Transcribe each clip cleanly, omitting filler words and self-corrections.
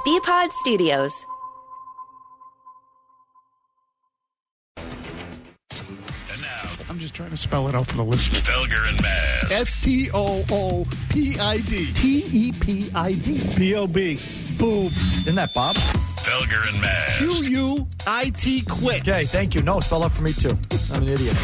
BPod Studios. And now, I'm just trying to spell it out for the listener. Felger and Maz. STOOPID. TEPID. POB. Boom. Isn't that Bob? Felger and Maz. QUIT. Quit. Okay, thank you. No, spell it for me too. I'm an idiot.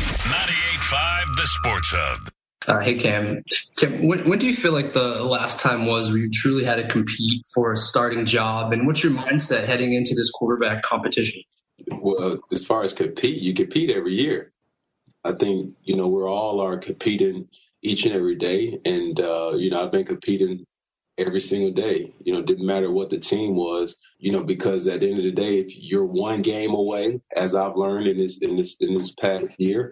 98.5 The Sports Hub. Hey, Cam. When do you feel like the last time was where you truly had to compete for a starting job? And what's your mindset heading into this quarterback competition? Well, as far as compete, you compete every year. I think, we're all are competing each and every day. And, I've been competing every single day. Didn't matter what the team was, because at the end of the day, if you're one game away, as I've learned in this past year,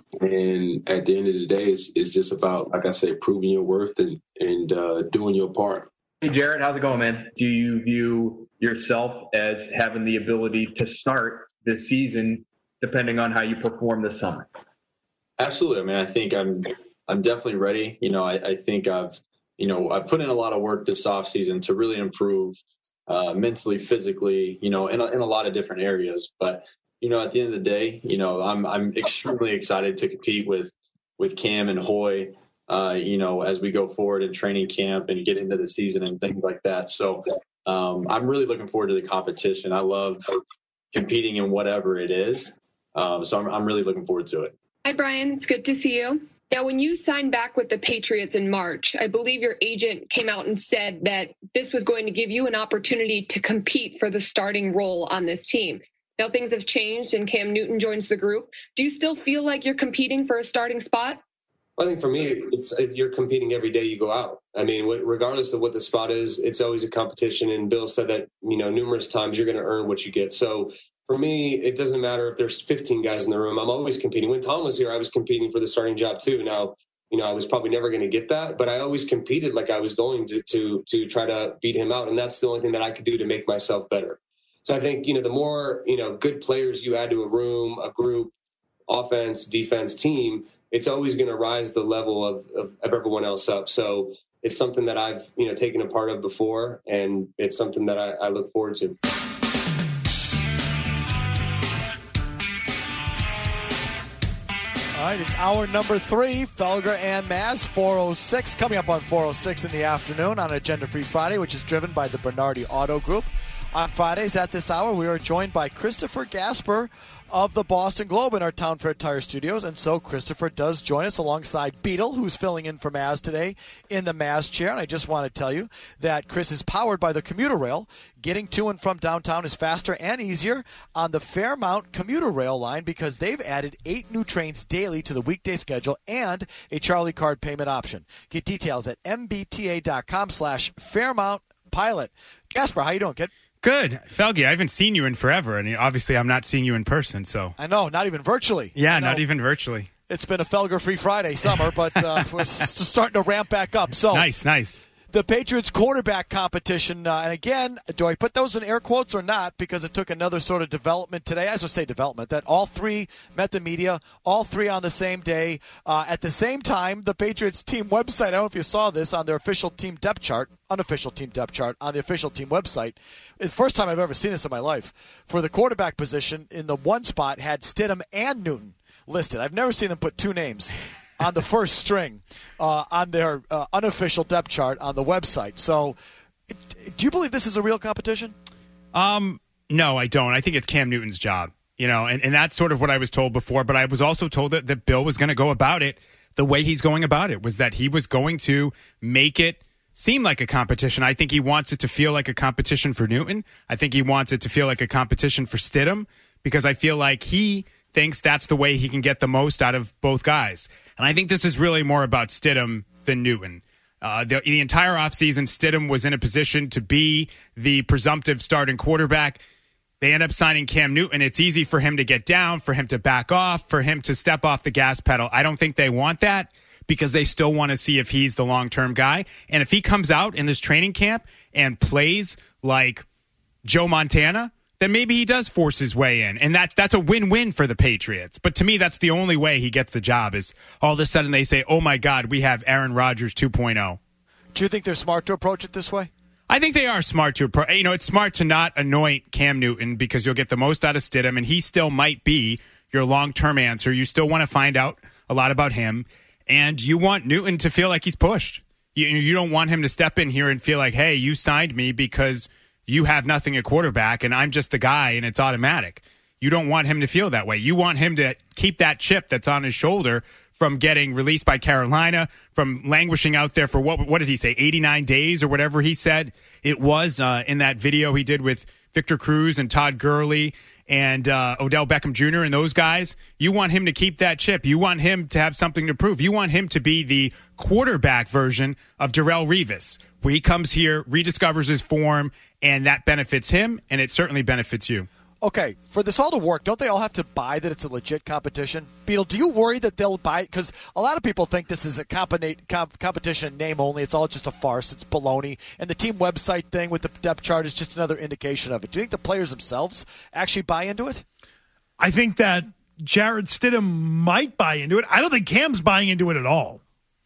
and at the end of the day, it's just about, like I said, proving your worth and doing your part. Hey, Jared, how's it going, man? Do you view yourself as having the ability to start this season depending on how you perform this summer? Absolutely. I mean, I think I'm definitely ready. I think I've put in a lot of work this offseason to really improve mentally, physically, in a lot of different areas. But at the end of the day, I'm extremely excited to compete with Cam and Hoy, as we go forward in training camp and get into the season and things like that. So I'm really looking forward to the competition. I love competing in whatever it is. So I'm really looking forward to it. Hi, Brian. It's good to see you. Now, when you signed back with the Patriots in March, I believe your agent came out and said that this was going to give you an opportunity to compete for the starting role on this team. Now things have changed and Cam Newton joins the group. Do you still feel like you're competing for a starting spot? I think for me, you're competing every day you go out. I mean, regardless of what the spot is, it's always a competition. And Bill said that, numerous times you're going to earn what you get. So for me, it doesn't matter if there's 15 guys in the room. I'm always competing. When Tom was here, I was competing for the starting job too. Now, I was probably never going to get that, but I always competed like I was going to try to beat him out. And that's the only thing that I could do to make myself better. So I think, the more, good players you add to a room, a group, offense, defense, team, it's always going to rise the level of everyone else up. So it's something that I've, taken a part of before, and it's something that I look forward to. All right, it's hour number 3, Felger and Maz, 4:06, coming up on 4:06 in the afternoon on Agenda Free Friday, which is driven by the Bernardi Auto Group. On Fridays at this hour, we are joined by Christopher Gasper of the Boston Globe in our Town Fair Tire Studios. And so Christopher does join us alongside Beetle, who's filling in for Maz today in the Maz chair. And I just want to tell you that Chris is powered by the commuter rail. Getting to and from downtown is faster and easier on the Fairmount commuter rail line because they've added 8 new trains daily to the weekday schedule and a Charlie card payment option. Get details at mbta.com/Fairmount Pilot. Gasper, how you doing, kid? Good. Felgi, I haven't seen you in forever, and obviously I'm not seeing you in person, so. I know, not even virtually. Yeah, not even virtually. It's been a Felger-free Friday summer, but we're starting to ramp back up. So Nice. The Patriots quarterback competition, and again, do I put those in air quotes or not? Because it took another sort of development today. I was going to say development, that all 3 met the media, all 3 on the same day. At the same time, the Patriots team website, I don't know if you saw this, on their official team depth chart, unofficial team depth chart, on the official team website. It's the first time I've ever seen this in my life. For the quarterback position, in the one spot, had Stidham and Newton listed. I've never seen them put 2 names on the first string on their unofficial depth chart on the website. So do you believe this is a real competition? No, I don't. I think it's Cam Newton's job, and that's sort of what I was told before. But I was also told that Bill was going to go about it the way he's going about it, was that he was going to make it seem like a competition. I think he wants it to feel like a competition for Newton. I think he wants it to feel like a competition for Stidham because I feel like he thinks that's the way he can get the most out of both guys. And I think this is really more about Stidham than Newton. The entire offseason, Stidham was in a position to be the presumptive starting quarterback. They end up signing Cam Newton. It's easy for him to get down, for him to back off, for him to step off the gas pedal. I don't think they want that because they still want to see if he's the long-term guy. And if he comes out in this training camp and plays like Joe Montana, then maybe he does force his way in. And that's a win-win for the Patriots. But to me, that's the only way he gets the job is all of a sudden they say, oh, my God, we have Aaron Rodgers 2.0. Do you think they're smart to approach it this way? I think they are smart to, it's smart to not anoint Cam Newton because you'll get the most out of Stidham, and he still might be your long-term answer. You still want to find out a lot about him, and you want Newton to feel like he's pushed. You don't want him to step in here and feel like, hey, you signed me because you have nothing at quarterback, and I'm just the guy, and it's automatic. You don't want him to feel that way. You want him to keep that chip that's on his shoulder from getting released by Carolina, from languishing out there for what did he say, 89 days or whatever he said it was in that video he did with Victor Cruz and Todd Gurley and Odell Beckham Jr. and those guys. You want him to keep that chip. You want him to have something to prove. You want him to be the quarterback version of Darrelle Revis, where he comes here, rediscovers his form, and that benefits him, and it certainly benefits you. Okay, for this all to work, don't they all have to buy that it's a legit competition? Beetle, do you worry that they'll buy it? Because a lot of people think this is a competition name only. It's all just a farce. It's baloney. And the team website thing with the depth chart is just another indication of it. Do you think the players themselves actually buy into it? I think that Jarrett Stidham might buy into it. I don't think Cam's buying into it at all.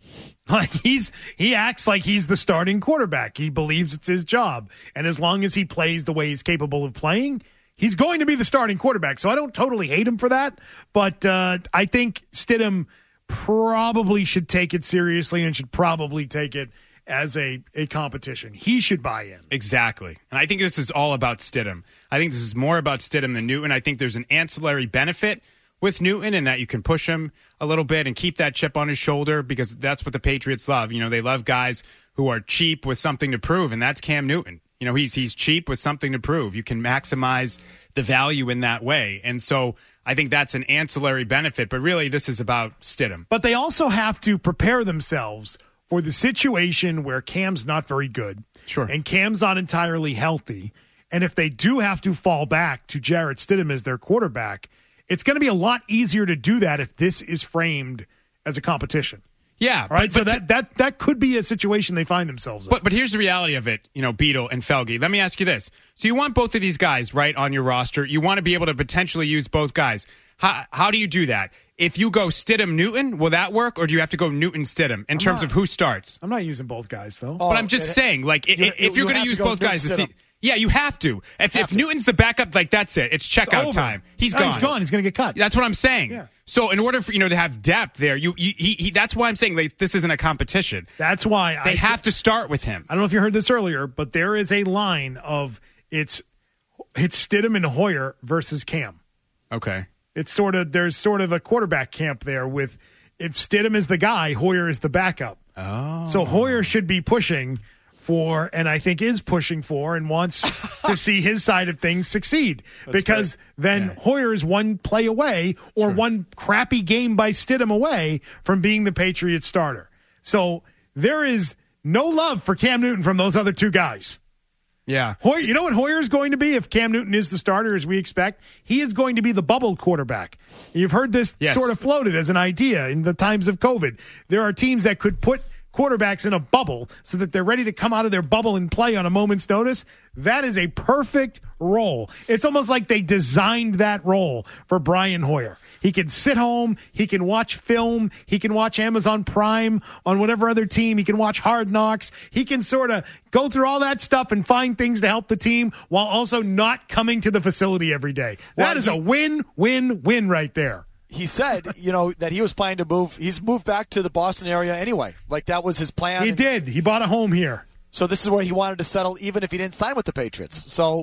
Like he acts like he's the starting quarterback. He believes it's his job. And as long as he plays the way he's capable of playing, he's going to be the starting quarterback, so I don't totally hate him for that, but I think Stidham probably should take it seriously and should probably take it as a competition. He should buy in. Exactly. And I think this is all about Stidham. I think this is more about Stidham than Newton. I think there's an ancillary benefit with Newton in that you can push him a little bit and keep that chip on his shoulder because that's what the Patriots love. They love guys who are cheap with something to prove, and that's Cam Newton. He's cheap with something to prove. You can maximize the value in that way. And so I think that's an ancillary benefit. But really, this is about Stidham. But they also have to prepare themselves for the situation where Cam's not very good. Sure. And Cam's not entirely healthy. And if they do have to fall back to Jarrett Stidham as their quarterback, it's going to be a lot easier to do that if this is framed as a competition. Yeah. All right. So that could be a situation they find themselves in. But here's the reality of it, Beetle and Felge. Let me ask you this. So you want both of these guys, right, on your roster. You want to be able to potentially use both guys. How do you do that? If you go Stidham-Newton, will that work? Or do you have to go Newton-Stidham in terms of who starts? I'm not using both guys, though. But I'm just saying, like, if you're going to use both guys to see... Yeah, you have to. If Newton's the backup, like, that's it. It's checkout time. He's gone. He's gone. He's going to get cut. That's what I'm saying. Yeah. So in order for to have depth there, that's why I'm saying this isn't a competition. That's why they have to start with him. I don't know if you heard this earlier, but there is a line of it's Stidham and Hoyer versus Cam. Okay. There's sort of a quarterback camp there with if Stidham is the guy, Hoyer is the backup. Oh. So Hoyer should be pushing for, and I think is pushing for, and wants to see his side of things succeed. Because then Hoyer is one play away or one crappy game by Stidham away from being the Patriots starter. So there is no love for Cam Newton from those other two guys. Yeah. Hoyer, you know what Hoyer is going to be if Cam Newton is the starter as we expect? He is going to be the bubble quarterback. You've heard this sort of floated as an idea in the times of COVID. There are teams that could put quarterbacks in a bubble so that they're ready to come out of their bubble and play on a moment's notice. That is a perfect role. It's almost like they designed that role for Brian Hoyer. He can sit home. He can watch film. He can watch Amazon Prime on whatever other team. He can watch Hard Knocks. He can sort of go through all that stuff and find things to help the team while also not coming to the facility every day. That is a win-win-win right there. He said, that he was planning to move. He's moved back to the Boston area anyway. Like, that was his plan. He did. He bought a home here. So this is where he wanted to settle, even if he didn't sign with the Patriots. So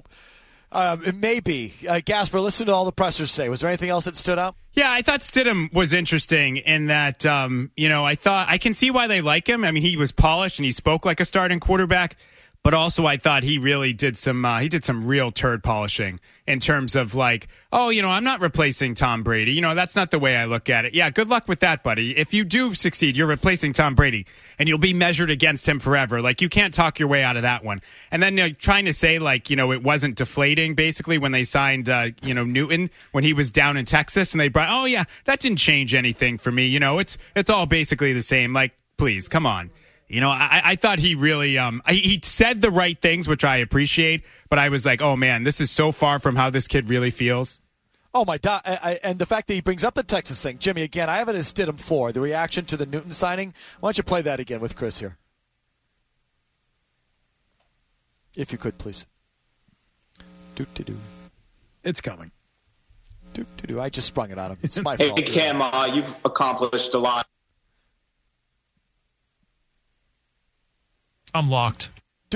it may be. Gasper, listen to all the pressers today. Was there anything else that stood out? Yeah, I thought Stidham was interesting in that, I thought I can see why they like him. I mean, he was polished and he spoke like a starting quarterback. But also, I thought he really did some real turd polishing in terms of like, I'm not replacing Tom Brady. That's not the way I look at it. Yeah, good luck with that, buddy. If you do succeed, you're replacing Tom Brady, and you'll be measured against him forever. Like, you can't talk your way out of that one. And then trying to say like, it wasn't deflating basically when they signed, Newton when he was down in Texas, and they brought, that didn't change anything for me. It's all basically the same. Like, please, come on. I thought he really he said the right things, which I appreciate, but I was like, oh, man, this is so far from how this kid really feels. Oh, my God. And the fact that he brings up the Texas thing. Jimmy, again, I have it as Stidham 4, the reaction to the Newton signing. Why don't you play that again with Chris here? If you could, please. Do-do-do. It's coming. Do-do-do. I just sprung it on him. It's my Hey, fault. Cam, you've accomplished a lot. I'm locked.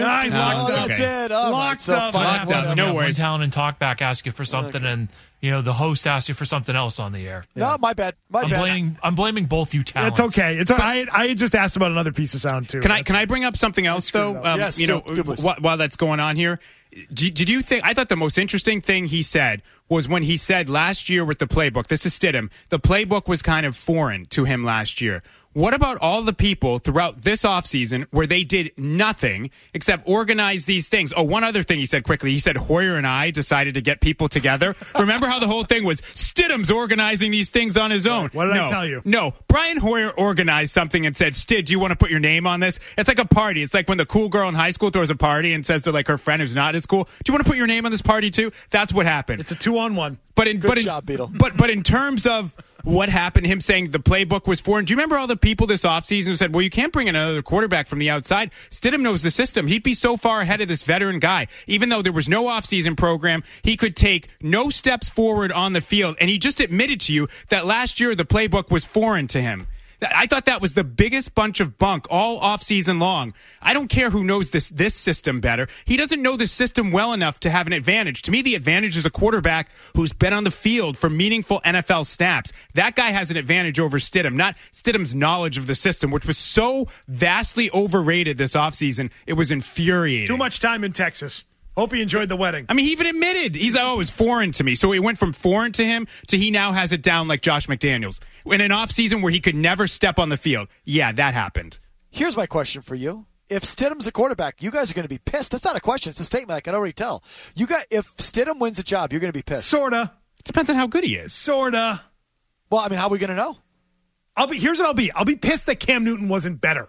That's it. All right, Locked so up. fine. Locked up. No One worries. talent and talk back, ask you for something, and the host asks you for something else on the air. No, my bad. I'm blaming both you talents. It's okay. It's I had just asked about another piece of sound too. Can I bring up something else though? Yes, do please. While that's going on here, did you think? I thought the most interesting thing he said was when he said last year with the playbook. This is Stidham. The playbook was kind of foreign to him last year. What about all the people throughout this offseason where they did nothing except organize these things? Oh, one other thing he said quickly. He said Hoyer and I decided to get people together. Remember how the whole thing was Stidham's organizing these things on his own? What did I tell you? No. Brian Hoyer organized something and said, Stid, do you want to put your name on this? It's like a party. It's like when the cool girl in high school throws a party and says to like her friend who's not as cool, do you want to put your name on this party too? That's what happened. It's a 2-on-1. Good job, Beetle. But in terms of what happened, him saying the playbook was foreign. Do you remember all the people this offseason who said, well, you can't bring in another quarterback from the outside? Stidham knows the system. He'd be so far ahead of this veteran guy. Even though there was no offseason program, he could take no steps forward on the field. And he just admitted to you that last year the playbook was foreign to him. I thought that was the biggest bunch of bunk all offseason long. I don't care who knows this system better. He doesn't know this system well enough to have an advantage. To me, the advantage is a quarterback who's been on the field for meaningful NFL snaps. That guy has an advantage over Stidham, not Stidham's knowledge of the system, which was so vastly overrated this offseason. It was infuriating. Too much time in Texas. Hope he enjoyed the wedding. I mean, he even admitted. He's like, oh, it was foreign to me. So it went from foreign to him to he now has it down like Josh McDaniels. In an offseason where he could never step on the field. Yeah, that happened. Here's my question for you. If Stidham's a quarterback, you guys are going to be pissed. That's not a question. It's a statement. I can already tell. If Stidham wins the job, you're going to be pissed. Sorta. It depends on how good he is. Sorta. Well, I mean, how are we going to know? Here's what I'll be. I'll be pissed that Cam Newton wasn't better.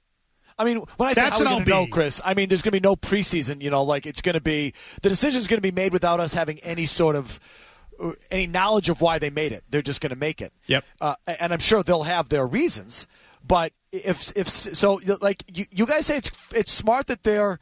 I mean, when I say That's how we're what going to I'll know, be. Chris, I mean, there's going to be no preseason, like it's going to be, the decision's going to be made without us having any sort of, any knowledge of why they made it. They're just going to make it. Yep. And I'm sure they'll have their reasons, but if so, like you guys say it's smart that they're,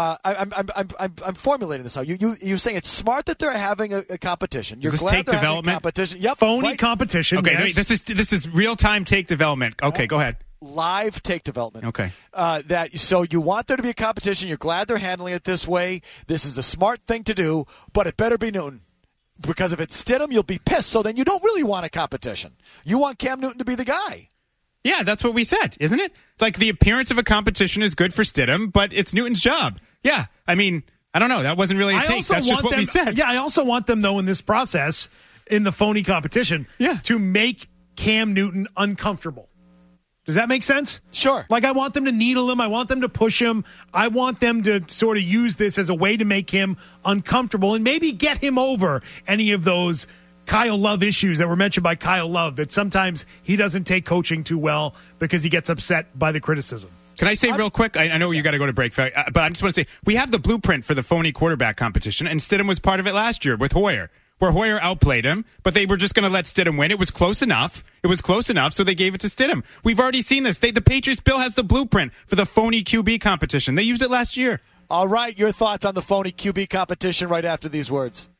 I'm formulating this now. You're saying it's smart that they're having a competition. You're Is this glad take they're having development? competition. Yep. Phony right. competition. Okay, yes. this is real-time take development. Okay, go ahead. Live take development. Okay. So you want there to be a competition. You're glad they're handling it this way. This is a smart thing to do, but it better be Newton. Because if it's Stidham, you'll be pissed. So then you don't really want a competition. You want Cam Newton to be the guy. Yeah, that's what we said, isn't it? Like the appearance of a competition is good for Stidham, but it's Newton's job. Yeah, I mean, I don't know. That wasn't really a take. That's just what we said. Yeah, I also want them, though, in this process, in the phony competition, to make Cam Newton uncomfortable. Does that make sense? Sure. Like, I want them to needle him. I want them to push him. I want them to sort of use this as a way to make him uncomfortable and maybe get him over any of those Kyle Love issues that were mentioned by Kyle Love, that sometimes he doesn't take coaching too well because he gets upset by the criticism. Can I say real quick? I know you got to go to break, but I just want to say we have the blueprint for the phony quarterback competition, and Stidham was part of it last year with Hoyer, where Hoyer outplayed him, but they were just going to let Stidham win. It was close enough. So they gave it to Stidham. We've already seen this. The Patriots bill has the blueprint for the phony QB competition. They used it last year. All right, your thoughts on the phony QB competition right after these words.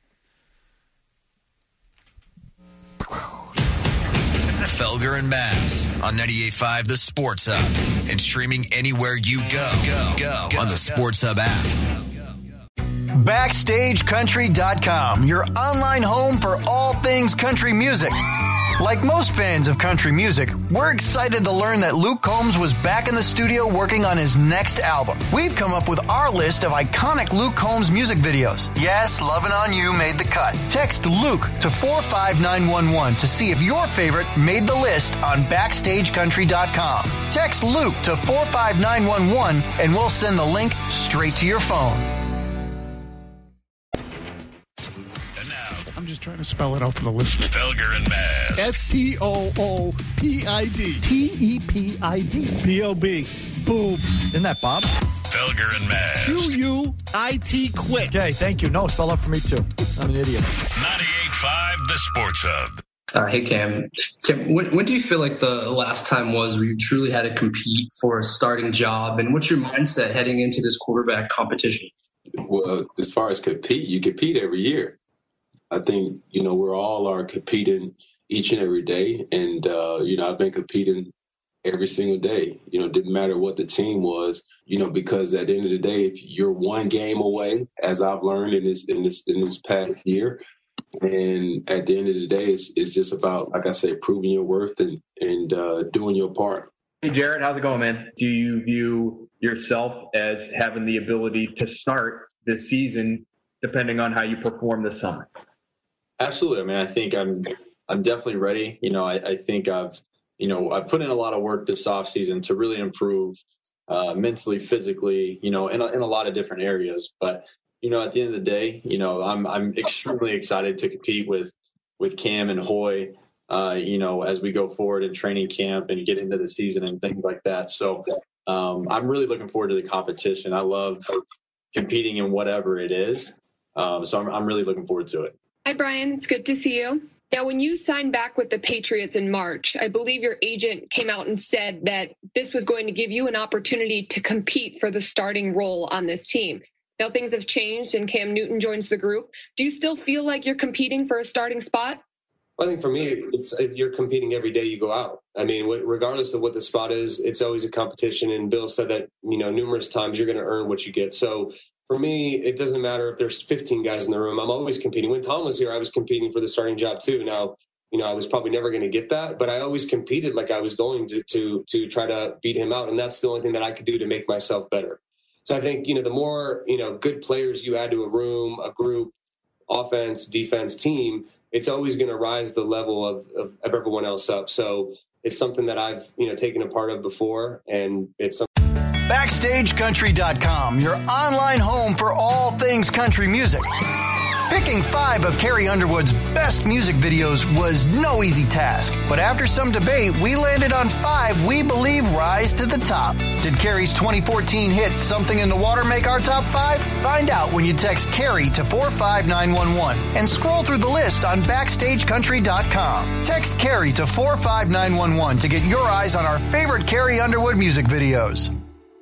Felger and Maz on 98.5 The Sports Hub and streaming anywhere you go on the Sports Hub app. BackstageCountry.com, your online home for all things country music. Like most fans of country music, we're excited to learn that Luke Combs was back in the studio working on his next album. We've come up with our list of iconic Luke Combs music videos. Yes, Lovin' On You made the cut. Text Luke to 45911 to see if your favorite made the list on BackstageCountry.com. Text Luke to 45911 and we'll send the link straight to your phone. I'm just trying to spell it out for the listener. Felger and Maz. STOOPID. TEPID. POB. Boob. Isn't that Bob? Felger and Maz. QUIT. Quit. Okay, thank you. No, spell out for me too. I'm an idiot. 98.5 The Sports Hub. Hey, Cam, when do you feel like the last time was where you truly had to compete for a starting job? And what's your mindset heading into this quarterback competition? Well, as far as compete, you compete every year. I think, we're all are competing each and every day. And, I've been competing every single day. Didn't matter what the team was, because at the end of the day, if you're one game away, as I've learned in this past year, and at the end of the day, it's just about, like I said, proving your worth and doing your part. Hey, Jared, how's it going, man? Do you view yourself as having the ability to start this season depending on how you perform this summer? Absolutely. I mean, I think I'm definitely ready. I think I've put in a lot of work this offseason to really improve mentally, physically, in a lot of different areas. But, at the end of the day, I'm extremely excited to compete with Cam and Hoy, as we go forward in training camp and get into the season and things like that. So I'm really looking forward to the competition. I love competing in whatever it is. So I'm really looking forward to it. Hi, Brian. It's good to see you. Now, when you signed back with the Patriots in March, I believe your agent came out and said that this was going to give you an opportunity to compete for the starting role on this team. Now, things have changed and Cam Newton joins the group. Do you still feel like you're competing for a starting spot? I think for me, you're competing every day you go out. I mean, regardless of what the spot is, it's always a competition. And Bill said that, numerous times you're going to earn what you get. So for me, it doesn't matter if there's 15 guys in the room. I'm always competing. When Tom was here, I was competing for the starting job too. Now, I was probably never going to get that, but I always competed like I was going to try to beat him out. And that's the only thing that I could do to make myself better. So I think, the more, good players you add to a room, a group, offense, defense, team, it's always going to rise the level of everyone else up. So it's something that I've, taken a part of before, and it's something. BackstageCountry.com, your online home for all things country music. Picking 5 of Carrie Underwood's best music videos was no easy task, but after some debate, we landed on 5 we believe rise to the top. Did Carrie's 2014 hit Something in the Water make our top 5? Find out when you text Carrie to 45911 and scroll through the list on BackstageCountry.com. Text Carrie to 45911 to get your eyes on our favorite Carrie Underwood music videos.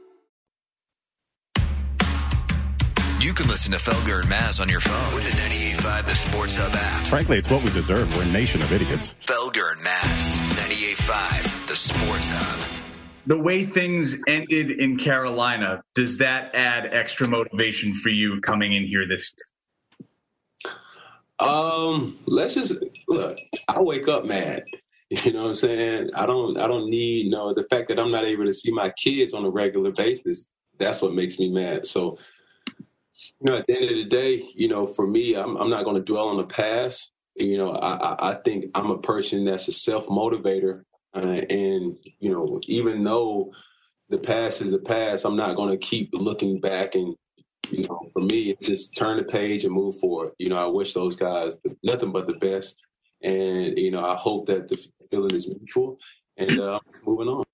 You can listen to Felger and Maz on your phone with the 98.5 The Sports Hub app. Frankly, it's what we deserve. We're a nation of idiots. Felger and Maz, 98.5 The Sports Hub. The way things ended in Carolina, does that add extra motivation for you coming in here this year? Let's just look. I wake up mad. You know what I'm saying? I don't need the fact that I'm not able to see my kids on a regular basis. That's what makes me mad. So. At the end of the day, for me, I'm not going to dwell on the past. I think I'm a person that's a self-motivator. And, even though the past is the past, I'm not going to keep looking back. And, for me, it's just turn the page and move forward. I wish those guys nothing but the best. And, I hope that the feeling is mutual. And moving on.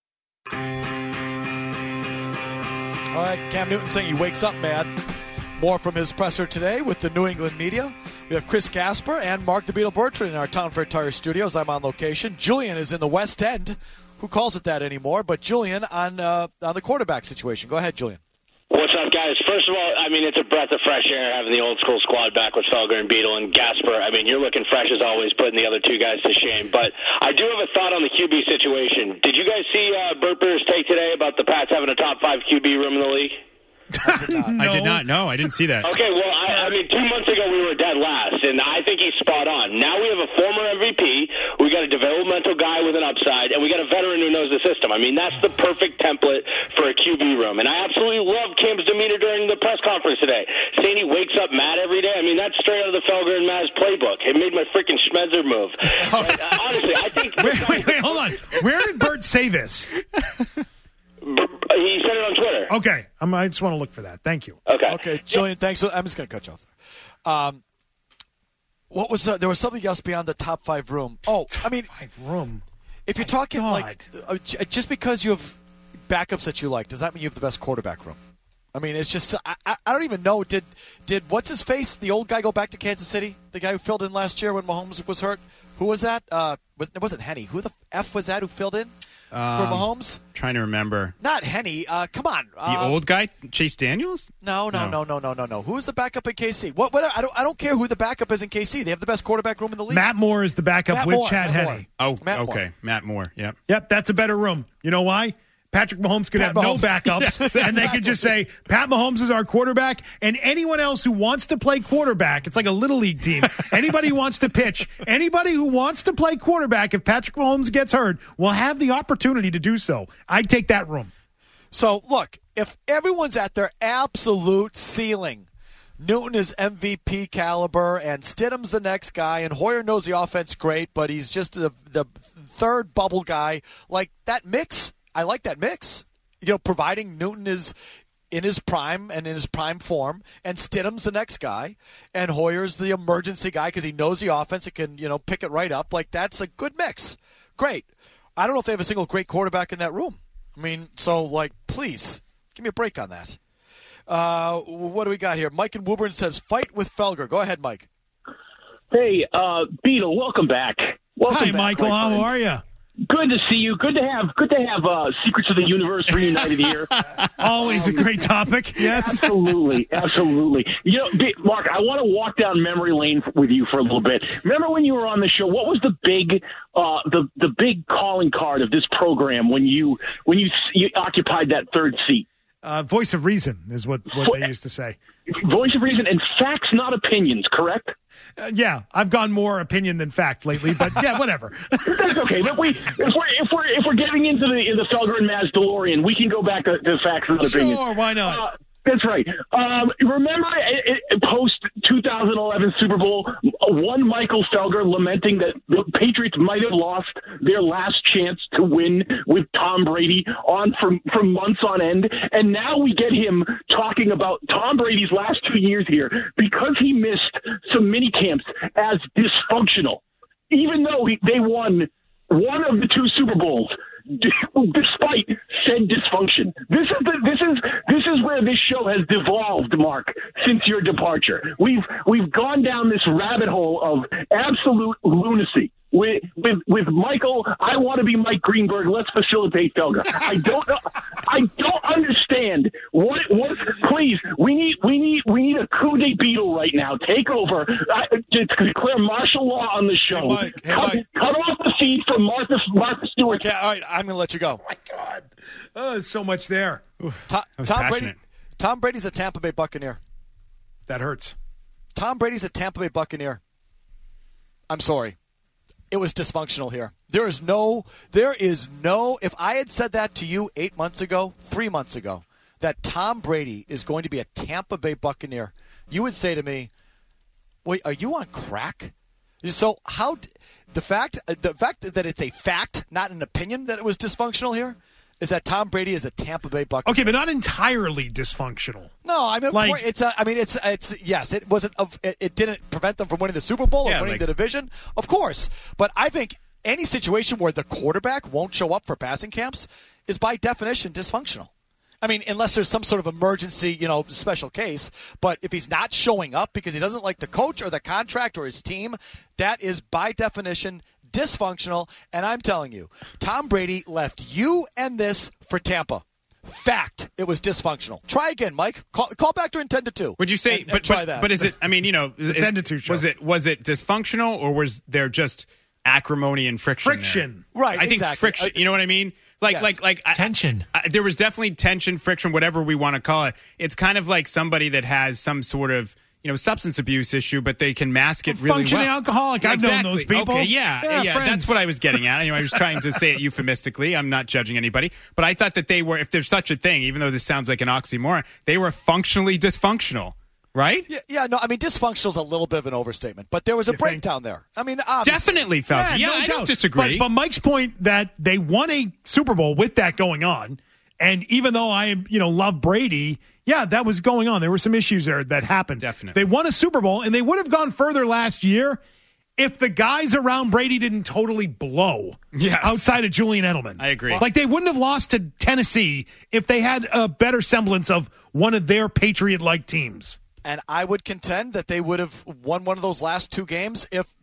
All right, Cam Newton saying he wakes up mad. More from his presser today with the New England media. We have Chris Gasper and Mark the Beetle Bertrand in our Town Fair Tire studios. I'm on location. Julian is in the West End. Who calls it that anymore? But Julian on the quarterback situation. Go ahead, Julian. What's up, guys? First of all, it's a breath of fresh air having the old school squad back with Felger and Beetle and Gasper. You're looking fresh as always, putting the other 2 guys to shame. But I do have a thought on the QB situation. Did you guys see Burper's take today about the Pats having a top 5 QB room in the league? I did not. No, I didn't see that. Okay, well, 2 months ago we were dead last, and I think he's spot on. Now we have a former MVP, we got a developmental guy with an upside, and we got a veteran who knows the system. That's the perfect template for a QB room. And I absolutely loved Cam's demeanor during the press conference today, saying he wakes up mad every day. That's straight out of the Felger and Maz playbook. It made my freaking Schmetzer move. But, honestly, I think... Wait, hold on. Where did Bert say this? He said it on Twitter. Okay. I just want to look for that. Thank you. Okay, Julian, thanks. I'm just going to cut you off there. What was there was something else beyond the top 5 room. Oh, top 5 room. If you're talking just because you have backups that you like, does that mean you have the best quarterback room? It's just I don't even know. Did what's his face, the old guy, go back to Kansas City? The guy who filled in last year when Mahomes was hurt. Who was that? It wasn't Henny. Who the F was that who filled in? for Mahomes? Trying to remember. Not Henny. Come on. The old guy, Chase Daniels? No. Who's the backup in KC? What? I don't care who the backup is in KC. They have the best quarterback room in the league. Matt Moore is the backup with Chad Henne. Oh, okay. Matt Moore. Yep. Yep, that's a better room. You know why? Patrick Mahomes could have no backups, Yes, and they could just say, Pat Mahomes is our quarterback, and anyone else who wants to play quarterback, it's like a little league team. Anybody who wants to pitch, anybody who wants to play quarterback, if Patrick Mahomes gets hurt, will have the opportunity to do so. I'd take that room. So, look, if everyone's at their absolute ceiling, Newton is MVP caliber, and Stidham's the next guy, and Hoyer knows the offense great, but he's just the third bubble guy, like that mix. I like that mix, providing Newton is in his prime and in his prime form, and Stidham's the next guy, and Hoyer's the emergency guy because he knows the offense and can, pick it right up. Like, that's a good mix. Great. I don't know if they have a single great quarterback in that room. I mean, so, please, give me a break on that. What do we got here? Mike in Woburn says, fight with Felger. Go ahead, Mike. Hey, Beetle, welcome back. Hi, Michael. How are you? Good to see you. Good to have Secrets of the Universe reunited here. Always a great topic. Yes, absolutely. Mark, I want to walk down memory lane with you for a little bit. Remember when you were on the show? What was the big calling card of this program when you occupied that third seat? Voice of reason is what they used to say. Voice of reason and facts, not opinions. Correct? Yeah, I've gone more opinion than fact lately, but yeah, whatever. That's okay. But if we're getting into the Felger and Maz DeLorean, we can go back to facts and opinions. Sure, why not? That's right. Remember post-2011 Super Bowl, one Michael Felger lamenting that the Patriots might have lost their last chance to win with Tom Brady on for months on end, and now we get him talking about Tom Brady's last 2 years here because he missed some mini camps as dysfunctional, even though they won one of the two Super Bowls. Despite said dysfunction, this is where this show has devolved, Mark. Since your departure, we've gone down this rabbit hole of absolute lunacy. With Michael, I want to be Mike Greenberg. Let's facilitate Felger. I don't understand what. Please, we need a coup de Beetle right now. Take over. To declare martial law on the show. Hey, Mike. Cut off the feed from Martha Stewart. Okay, all right. I'm going to let you go. Oh my God, there's so much there. Tom Brady's a Tampa Bay Buccaneer. That hurts. Tom Brady's a Tampa Bay Buccaneer. I'm sorry. It was dysfunctional here. There is no, if I had said that to you 3 months ago, that Tom Brady is going to be a Tampa Bay Buccaneer, you would say to me, wait, are you on crack? So the fact that it's a fact, not an opinion, that it was dysfunctional here, is that Tom Brady is a Tampa Bay Buccaneer. Okay, but not entirely dysfunctional. No, I mean, yes, it wasn't. It didn't prevent them from winning the Super Bowl or winning the division, of course. But I think any situation where the quarterback won't show up for passing camps is by definition dysfunctional. I mean, unless there's some sort of emergency, special case. But if he's not showing up because he doesn't like the coach or the contract or his team, that is by definition dysfunctional. And I'm telling you, Tom Brady left you and this for Tampa. Fact, it was dysfunctional. Try again, Mike. Call back during 10 to 2. Would you say? And try that. But is it? I mean, 10 to 2 show. Was it dysfunctional, or was there just acrimony and friction? Friction, right? I think friction. You know what I mean? Like tension. There was definitely tension, friction, whatever we want to call it. It's kind of like somebody that has some sort of substance abuse issue, but they can mask it really well. Functioning alcoholic. I've known those people. Okay, yeah. That's what I was getting at. I was trying to say it euphemistically. I'm not judging anybody, but I thought that they were, if there's such a thing, even though this sounds like an oxymoron, they were functionally dysfunctional. Right? Yeah, no, I mean, dysfunctional is a little bit of an overstatement, but there was a breakdown there. I mean, obviously. Definitely felt. Yeah, I don't disagree. But Mike's point that they won a Super Bowl with that going on, and even though I love Brady, yeah, that was going on. There were some issues there that happened. Definitely. They won a Super Bowl, and they would have gone further last year if the guys around Brady didn't totally blow outside of Julian Edelman. I agree. Like, they wouldn't have lost to Tennessee if they had a better semblance of one of their Patriot-like teams. And I would contend that they would have won one of those last two games if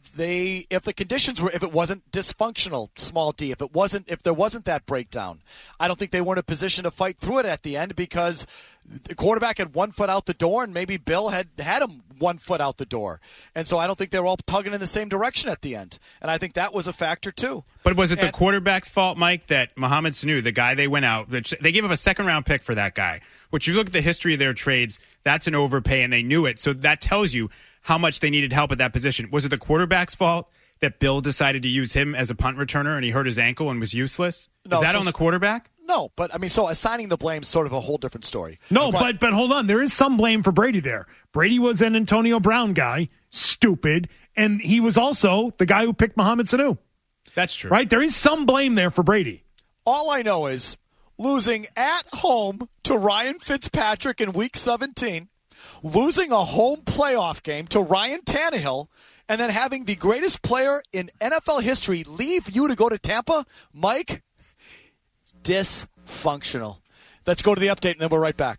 the conditions were, if it wasn't dysfunctional, small D, if there wasn't that breakdown, I don't think they were in a position to fight through it at the end because the quarterback had 1 foot out the door and maybe Bill had him 1 foot out the door. And so I don't think they were all tugging in the same direction at the end. And I think that was a factor too. But was it the quarterback's fault, Mike, that Mohamed Sanu, the guy they went out, they gave up a second-round pick for that guy, which you look at the history of their trades, that's an overpay and they knew it. So that tells you how much they needed help at that position. Was it the quarterback's fault that Bill decided to use him as a punt returner and he hurt his ankle and was useless? No, is that on the quarterback? No, but I mean, so assigning the blame is sort of a whole different story. No, but hold on. There is some blame for Brady there. Brady was an Antonio Brown guy, stupid, and he was also the guy who picked Mohamed Sanu. That's true. Right? There is some blame there for Brady. All I know is losing at home to Ryan Fitzpatrick in Week 17, losing a home playoff game to Ryan Tannehill, and then having the greatest player in NFL history leave you to go to Tampa, Mike, dysfunctional. Let's go to the update, and then we're right back.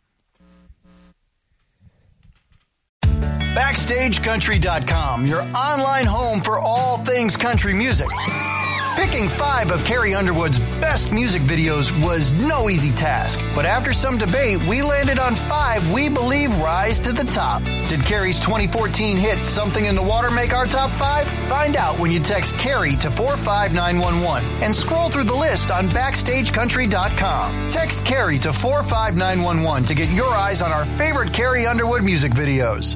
BackstageCountry.com, your online home for all things country music. Picking 5 of Carrie Underwood's best music videos was no easy task, but after some debate, we landed on 5 we believe rise to the top. Did Carrie's 2014 hit Something in the Water make our top 5? Find out when you text Carrie to 45911 and scroll through the list on BackstageCountry.com. Text Carrie to 45911 to get your eyes on our favorite Carrie Underwood music videos.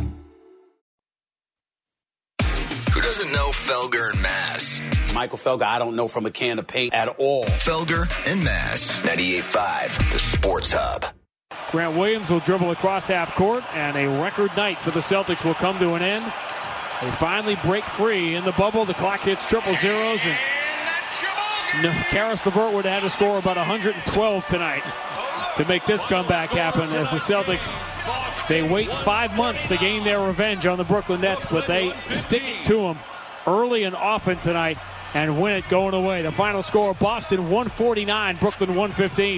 Who doesn't know Felger and Mass? Michael Felger, I don't know from a can of paint at all. Felger and Mass, 98.5, the Sports Hub. Grant Williams will dribble across half court, and a record night for the Celtics will come to an end. They finally break free in the bubble. The clock hits triple zeros, and Karis LeVert would have had to score about 112 tonight to make this comeback happen as the Celtics, they wait 5 months to gain their revenge on the Brooklyn Nets, but they stick to them early and often tonight and win it going away. The final score, Boston 149, Brooklyn 115.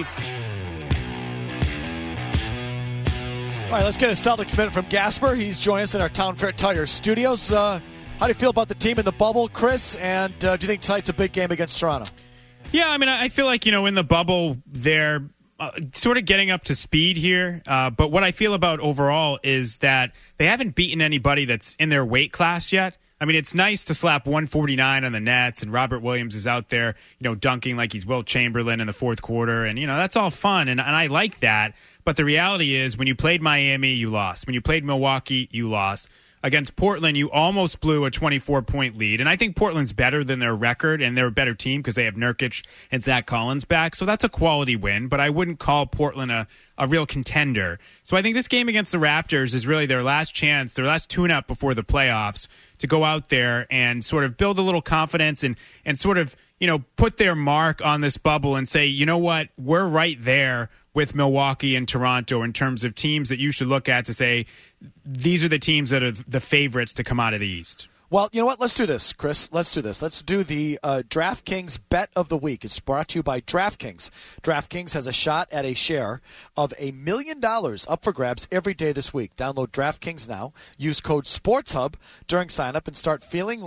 All right, let's get a Celtics minute from Gasper. He's joining us in our Town Fair Tire studios. How do you feel about the team in the bubble, Chris? And do you think tonight's a big game against Toronto? Yeah, I mean, I feel like, in the bubble, they're sort of getting up to speed here. But what I feel about overall is that they haven't beaten anybody that's in their weight class yet. I mean, it's nice to slap 149 on the Nets, and Robert Williams is out there, dunking like he's Wilt Chamberlain in the fourth quarter, and, that's all fun, and I like that. But the reality is, when you played Miami, you lost. When you played Milwaukee, you lost. Against Portland, you almost blew a 24-point lead, and I think Portland's better than their record, and they're a better team because they have Nurkic and Zach Collins back, so that's a quality win, but I wouldn't call Portland a real contender. So I think this game against the Raptors is really their last chance, their last tune-up before the playoffs to go out there and sort of build a little confidence and sort of, put their mark on this bubble and say, you know what, we're right there with Milwaukee and Toronto in terms of teams that you should look at to say, these are the teams that are the favorites to come out of the East. Well, you know what? Let's do this, Chris. Let's do this. Let's do the DraftKings Bet of the Week. It's brought to you by DraftKings. DraftKings has a shot at a share of $1 million up for grabs every day this week. Download DraftKings now. Use code SportsHub during sign-up and start feeling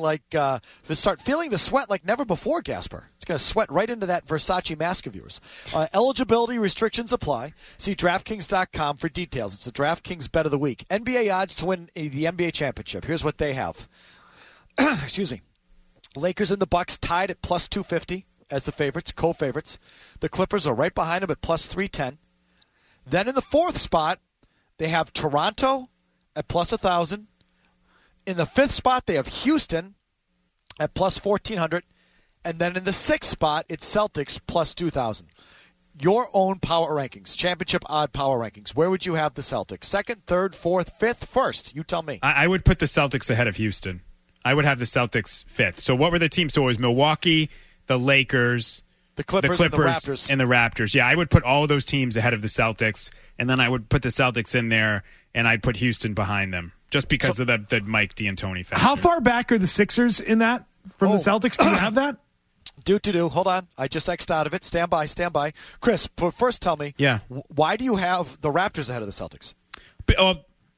the sweat like never before, Gasper. It's going to sweat right into that Versace mask of yours. Eligibility restrictions apply. See DraftKings.com for details. It's the DraftKings Bet of the Week. NBA odds to win the NBA championship. Here's what they have. Excuse me. Lakers and the Bucks tied at plus 250 as the favorites, co-favorites. The Clippers are right behind them at plus 310. Then in the fourth spot, they have Toronto at plus 1,000. In the fifth spot, they have Houston at plus 1,400. And then in the sixth spot, it's Celtics plus 2,000. Your own power rankings, championship odd power rankings. Where would you have the Celtics? Second, third, fourth, fifth, first? You tell me. I would put the Celtics ahead of Houston. I would have the Celtics fifth. So what were the teams? So it was Milwaukee, the Lakers, the Clippers and the Raptors. And the Raptors. Yeah, I would put all of those teams ahead of the Celtics, and then I would put the Celtics in there, and I'd put Houston behind them, just because of the Mike D'Antoni factor. How far back are the Sixers in that from the Celtics? Do you have that? Hold on. I just X'd out of it. Stand by. Chris, first tell me, why do you have the Raptors ahead of the Celtics?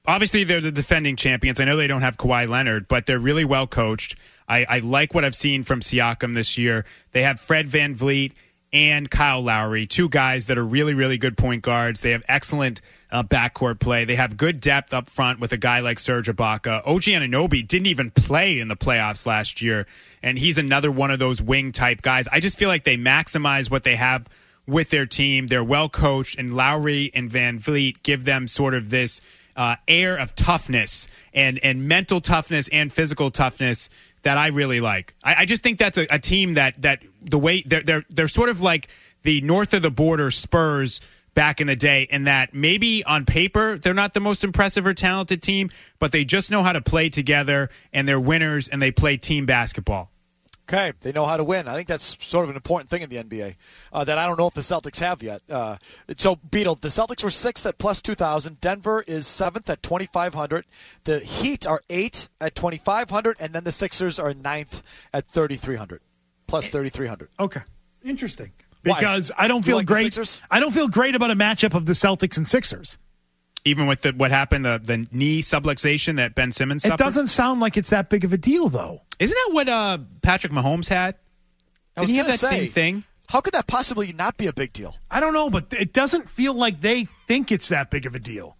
obviously they're the defending champions. I know they don't have Kawhi Leonard, but they're really well coached. I like what I've seen from Siakam this year. They have Fred VanVleet and Kyle Lowry, two guys that are really, really good point guards. They have excellent backcourt play. They have good depth up front with a guy like Serge Ibaka. OG Anunoby didn't even play in the playoffs last year, and he's another one of those wing-type guys. I just feel like they maximize what they have with their team. They're well coached, and Lowry and VanVleet give them sort of this air of toughness and mental toughness and physical toughness that I really like. I just think that's a team that the way they're sort of like the north of the border Spurs back in the day, in that maybe on paper they're not the most impressive or talented team, but they just know how to play together, and they're winners, and they play team basketball. Okay, they know how to win. I think that's sort of an important thing in the NBA that I don't know if the Celtics have yet. So, Beetle, the Celtics were 6th at plus 2,000. Denver is 7th at 2,500. The Heat are 8th at 2,500, and then the Sixers are 9th at 3,300, plus 3,300. Okay, interesting. Because Why? I don't feel like great. I don't feel great about a matchup of the Celtics and Sixers. Even with what happened, the knee subluxation that Ben Simmons suffered? It doesn't sound like it's that big of a deal, though. Isn't that what Patrick Mahomes had? Didn't he have that same thing? How could that possibly not be a big deal? I don't know, but it doesn't feel like they think it's that big of a deal.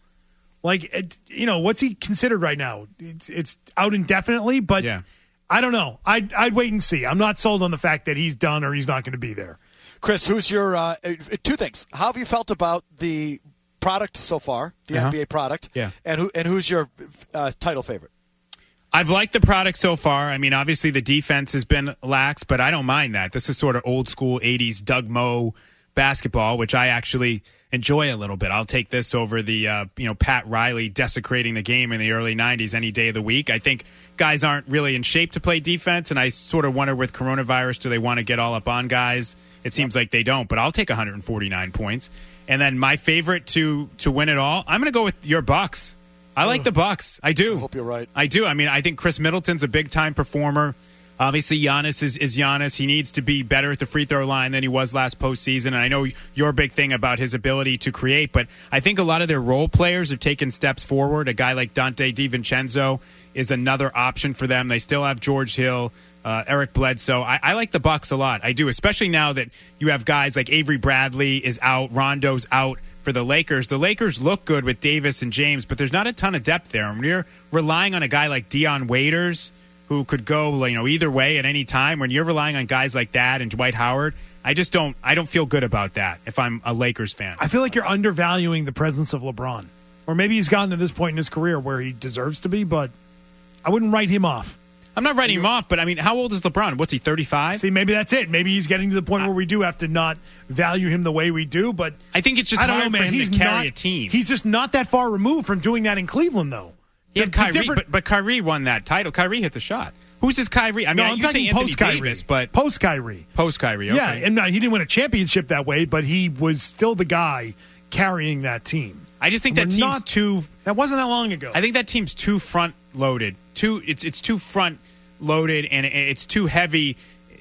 Like, what's he considered right now? It's out indefinitely, but yeah. I don't know. I'd wait and see. I'm not sold on the fact that he's done or he's not going to be there. Chris, who's your two things? How have you felt about the product so far, the NBA product? Yeah. And who's your title favorite? I've liked the product so far. I mean, obviously the defense has been lax, but I don't mind that. This is sort of old school 80s Doug Moe basketball, which I actually enjoy a little bit. I'll take this over the Pat Riley desecrating the game in the early 90s any day of the week. I think guys aren't really in shape to play defense, and I sort of wonder with coronavirus, do they want to get all up on guys? It seems like they don't, but I'll take 149 points. And then my favorite to win it all, I'm going to go with your Bucks. I like the Bucks. I do. I hope you're right. I do. I mean, I think Chris Middleton's a big-time performer. Obviously, Giannis is Giannis. He needs to be better at the free throw line than he was last postseason. And I know your big thing about his ability to create, but I think a lot of their role players have taken steps forward. A guy like Dante DiVincenzo is another option for them. They still have George Hill, Eric Bledsoe. I like the Bucks a lot. I do, especially now that you have guys like Avery Bradley is out, Rondo's out for the Lakers. The Lakers look good with Davis and James, but there's not a ton of depth there. And you're relying on a guy like Dion Waiters, who could go either way at any time. When you're relying on guys like that and Dwight Howard, I don't feel good about that if I'm a Lakers fan. I feel like you're undervaluing the presence of LeBron. Or maybe he's gotten to this point in his career where he deserves to be, but I wouldn't write him off. I'm not writing him off, but I mean, how old is LeBron? What's he, 35? See, maybe that's it. Maybe he's getting to the point where we do have to not value him the way we do, but I think it's just hard for him to carry a team. He's just not that far removed from doing that in Cleveland, though. Yeah, Kyrie, but Kyrie won that title. Kyrie hit the shot. Who's his Kyrie? I mean, I'm you say Anthony Davis, but post-Kyrie. Post-Kyrie, okay. Yeah, and he didn't win a championship that way, but he was still the guy carrying that team. I just think that team's too... That wasn't that long ago. I think that team's too front-loaded. It's too front-loaded, and it's too heavily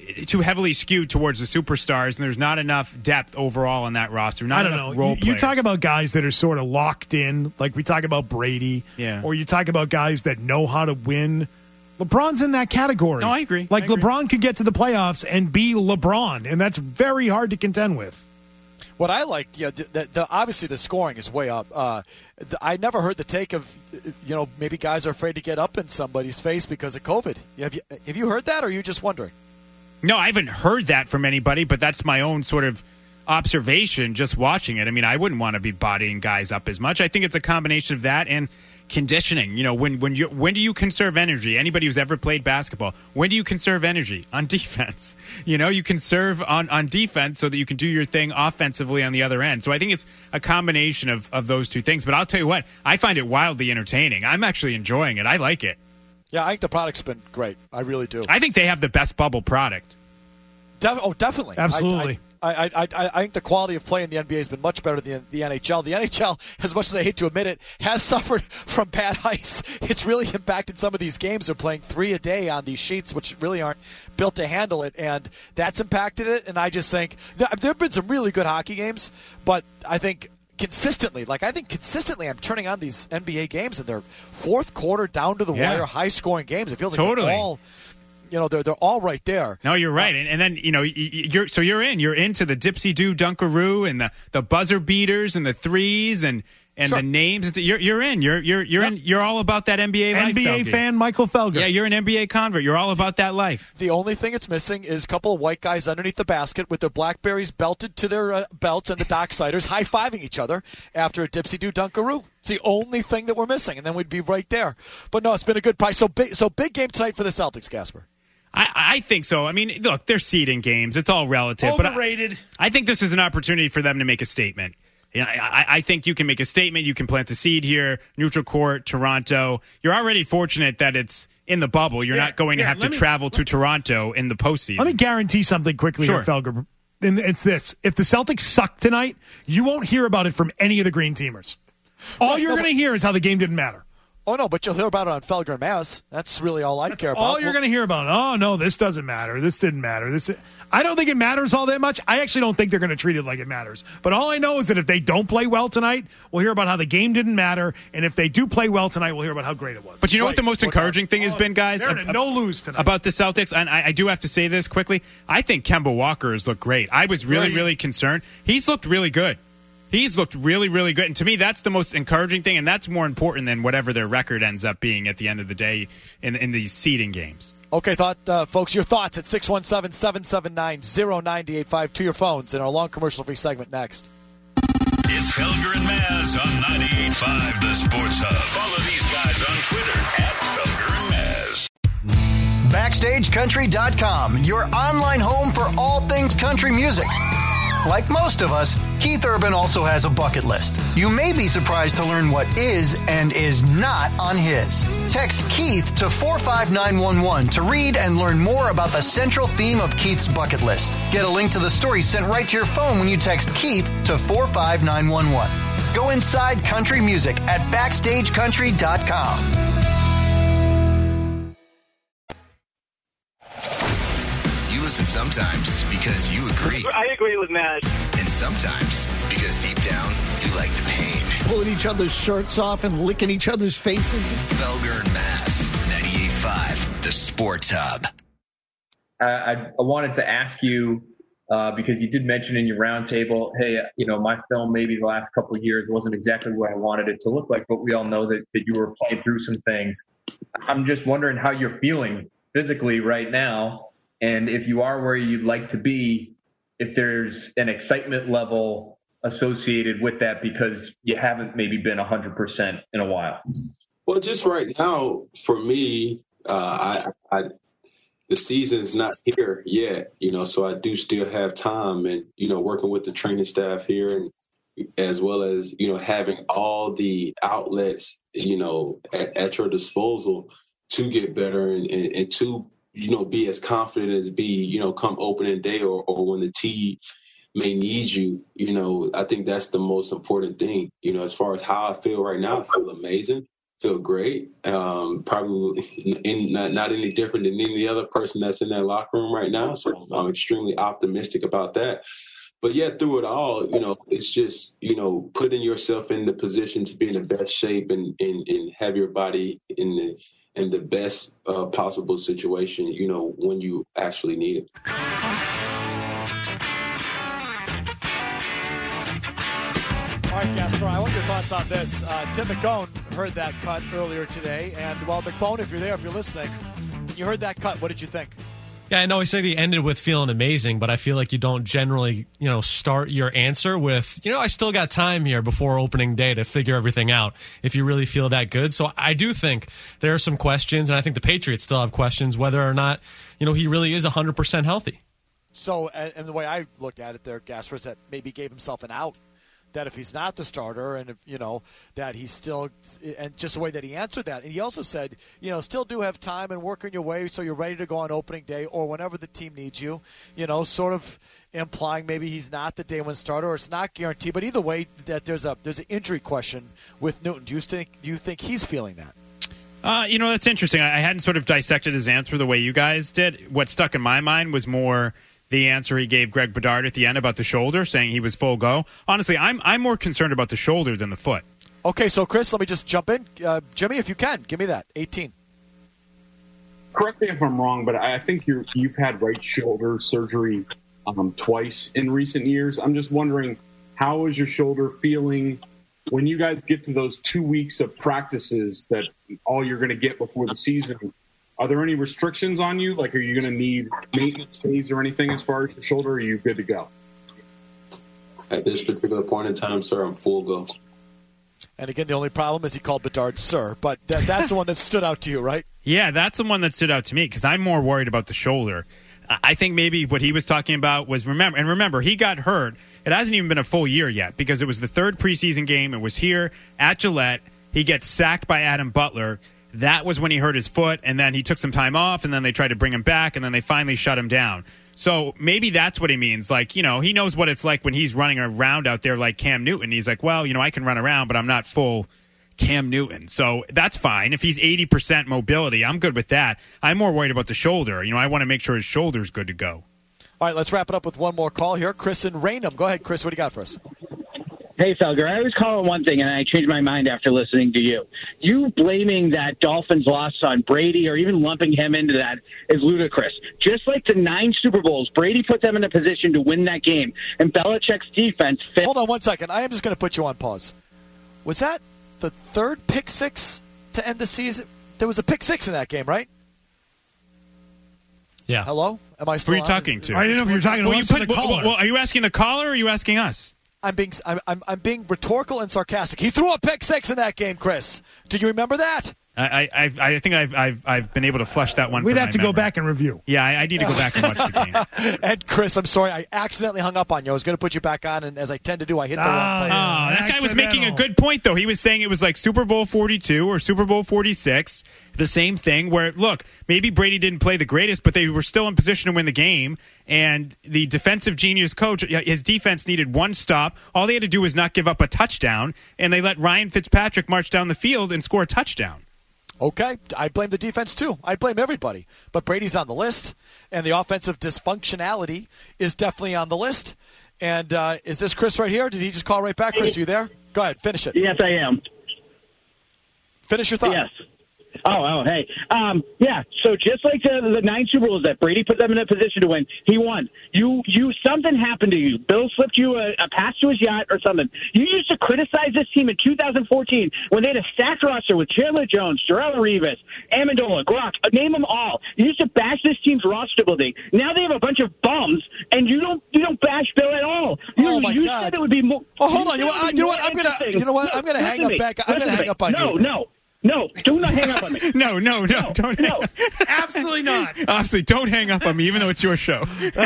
skewed towards the superstars, and there's not enough depth overall on that roster. Not enough role players. You talk about guys that are sort of locked in, like we talk about Brady, or you talk about guys that know how to win. LeBron's in that category. No, I agree. LeBron could get to the playoffs and be LeBron, and that's very hard to contend with. What I like, obviously the scoring is way up. I never heard the take of, maybe guys are afraid to get up in somebody's face because of COVID. Have you heard that, or are you just wondering? No, I haven't heard that from anybody, but that's my own sort of observation just watching it. I mean, I wouldn't want to be bodying guys up as much. I think it's a combination of that and conditioning. When do you conserve energy? Anybody who's ever played basketball, when do you conserve energy? On defense. You conserve on defense so that you can do your thing offensively on the other end. So I think it's a combination of those two things. But I'll tell you what, I find it wildly entertaining. I'm actually enjoying it. I like it. Yeah, I think the product's been great. I really do. I think they have the best bubble product. Definitely. Absolutely. I think the quality of play in the NBA has been much better than the NHL. The NHL, as much as I hate to admit it, has suffered from bad ice. It's really impacted some of these games. They're playing 3 a day on these sheets, which really aren't built to handle it, and that's impacted it. And I just think there have been some really good hockey games, but I think consistently. Like, I think consistently I'm turning on these NBA games and they're fourth quarter down to the wire, high-scoring games. It feels like they're all, they're all right there. No, you're right. And then, you're into the Dipsy-Doo Dunkaroo and the buzzer beaters and the threes and the names. You're in. You're all about that NBA life. NBA fan Michael Felger. Yeah, you're an NBA convert. You're all about that life. The only thing it's missing is a couple of white guys underneath the basket with their Blackberries belted to their belts and the Docksiders high-fiving each other after a Dipsy-Doo Dunkaroo. It's the only thing that we're missing, and then we'd be right there. But no, it's been a good price. So big game tonight for the Celtics, Gasper. I think so. I mean, look, they're seeding games. It's all relative. Overrated. But I think this is an opportunity for them to make a statement. I think you can make a statement. You can plant the seed here. Neutral court, Toronto. You're already fortunate that it's in the bubble. You're not going to have to travel to Toronto in the postseason. Let me guarantee something quickly here, Felger. And it's this. If the Celtics suck tonight, you won't hear about it from any of the green teamers. All you're going to hear is how the game didn't matter. Oh, no, but you'll hear about it on Felger and Maz. That's really all I care about. All you're going to hear about. Oh, no, this doesn't matter. This didn't matter. I don't think it matters all that much. I actually don't think they're going to treat it like it matters. But all I know is that if they don't play well tonight, we'll hear about how the game didn't matter. And if they do play well tonight, we'll hear about how great it was. But you know what the most encouraging thing has been, guys? They're in a no-lose tonight. About the Celtics, and I do have to say this quickly, I think Kemba Walker has looked great. I was really concerned. He's looked really good. He's looked really, really good. And to me, that's the most encouraging thing, and that's more important than whatever their record ends up being at the end of the day in these seeding games. Okay, folks, your thoughts at 617-779-0985 to your phones in our long commercial-free segment next. It's Felger and Maz on 98.5 The Sports Hub. Follow these guys on Twitter at Felger and Maz. BackstageCountry.com, your online home for all things country music. Like most of us, Keith Urban also has a bucket list. You may be surprised to learn what is and is not on his. Text Keith to 45911 to read and learn more about the central theme of Keith's bucket list. Get a link to the story sent right to your phone when you text Keith to 45911. Go inside country music at BackstageCountry.com. Listen sometimes because you agree. I agree with Matt. And sometimes because deep down, you like the pain. Pulling each other's shirts off and licking each other's faces. Felger and Maz, 98.5, The Sports Hub. I wanted to ask you, because you did mention in your roundtable, hey, my film maybe the last couple of years wasn't exactly what I wanted it to look like, but we all know that you were playing through some things. I'm just wondering how you're feeling physically right now. And if you are where you'd like to be, if there's an excitement level associated with that because you haven't maybe been 100% in a while. Well, just right now, for me, the season's not here yet, so I do still have time and, working with the training staff here and as well as, having all the outlets, at your disposal to get better and to be as confident as come opening day or when the team may need you. I think that's the most important thing. As far as how I feel right now, I feel amazing, feel great. Probably not any different than any other person that's in that locker room right now. So I'm extremely optimistic about that. But yeah, through it all, it's just, putting yourself in the position to be in the best shape and have your body in the best possible situation, when you actually need it. All right, Gasper, I want your thoughts on this. Tim McCone heard that cut earlier today. And, McCone, if you're there, if you're listening, you heard that cut. What did you think? Yeah, I know he said he ended with feeling amazing, but I feel like you don't generally, start your answer with, I still got time here before opening day to figure everything out if you really feel that good. So I do think there are some questions, and I think the Patriots still have questions whether or not, he really is 100% healthy. So, and the way I looked at it there, Gasper, is that maybe gave himself an out. That if he's not the starter and, if, that he's still – and just the way that he answered that. And he also said, still do have time and work on your way so you're ready to go on opening day or whenever the team needs you, sort of implying maybe he's not the day one starter or it's not guaranteed. But either way, that there's an injury question with Newton. Do you think he's feeling that? That's interesting. I hadn't sort of dissected his answer the way you guys did. What stuck in my mind was more – the answer he gave Greg Bedard at the end about the shoulder, saying he was full go. Honestly, I'm more concerned about the shoulder than the foot. Okay, so Chris, let me just jump in. Jimmy, if you can, give me that. 18. Correct me if I'm wrong, but I think you've had right shoulder surgery twice in recent years. I'm just wondering, how is your shoulder feeling when you guys get to those 2 weeks of practices that all you're going to get before the season? Are there any restrictions on you? Like, are you going to need maintenance days or anything as far as your shoulder, or are you good to go? At this particular point in time, sir, I'm full go. And again, the only problem is he called Bedard sir, but that's the one that stood out to you, right? Yeah, that's the one that stood out to me because I'm more worried about the shoulder. I think maybe what he was talking about was remember, he got hurt. It hasn't even been a full year yet because it was the third preseason game. It was here at Gillette. He gets sacked by Adam Butler. That was when he hurt his foot, and then he took some time off, and then they tried to bring him back, and then they finally shut him down. So maybe that's what he means. Like, he knows what it's like when he's running around out there like Cam Newton. He's like, well, I can run around, but I'm not full Cam Newton. So that's fine. If he's 80% mobility, I'm good with that. I'm more worried about the shoulder. I want to make sure his shoulder's good to go. All right, let's wrap it up with one more call here. Chris in Raynham. Go ahead, Chris. What do you got for us? Hey, Felger, I always call it one thing, and I changed my mind after listening to you. You blaming that Dolphins loss on Brady or even lumping him into that is ludicrous. Just like the 9 Super Bowls, Brady put them in a position to win that game, and Belichick's defense fit. Hold on 1 second. I am just going to put you on pause. Was that the third pick six to end the season? There was a pick six in that game, right? Yeah. Hello? Am I still Who are you talking to? I didn't know if you were talking to us or the caller. Well, are you asking the caller or are you asking us? I'm being rhetorical and sarcastic. He threw a pick six in that game, Chris. Do you remember that? I think I've been able to flush that one. We'd from have my to memory. go back and review. Yeah, I need to go back and watch the game. And Chris, I'm sorry, I accidentally hung up on you. I was going to put you back on, and as I tend to do, I hit the wrong button. That guy was making a good point, though. He was saying it was like Super Bowl 42 or Super Bowl 46, the same thing. Where look, maybe Brady didn't play the greatest, but they were still in position to win the game. And the defensive genius coach, his defense needed one stop. All they had to do was not give up a touchdown, and they let Ryan Fitzpatrick march down the field and score a touchdown. Okay, I blame the defense too. I blame everybody. But Brady's on the list, and the offensive dysfunctionality is definitely on the list. And is this Chris right here? Did he just call right back? Chris, you there? Go ahead, finish it. Yes, I am. Finish your thought. Yes. Hey. Yeah, so just like the 9 Super Bowls that Brady put them in a position to win, he won. You something happened to you. Bill slipped you a pass to his yacht or something. You used to criticize this team in 2014 when they had a stacked roster with Chandler Jones, Darrelle Revis, Amendola, Gronk, name them all. You used to bash this team's roster stability. Now they have a bunch of bums, and you don't bash Bill at all. You said it would be more. Oh, hold on. You know what? I'm gonna hang up back. I'm gonna hang up on you. No, do not hang up on me. No, don't. No, absolutely not. Obviously, don't hang up on me, even though it's your show. Go